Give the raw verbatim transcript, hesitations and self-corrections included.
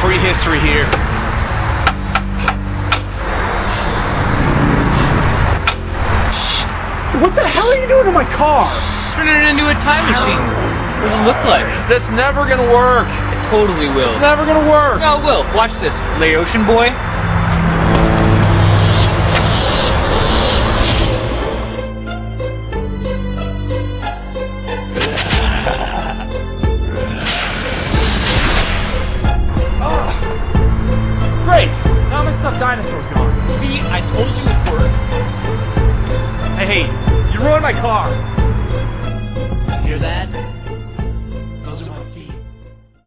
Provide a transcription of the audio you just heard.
free history here. What the hell are you doing to my car? Turning it into a time machine. What does it look like? That's never gonna work. It totally will. It's never gonna work. No, it will. Watch this. Laotian boy. Great! Now my stuffed dinosaur's gone. See, I told you it worked. Hey, hey, you ruined my car. Hear that?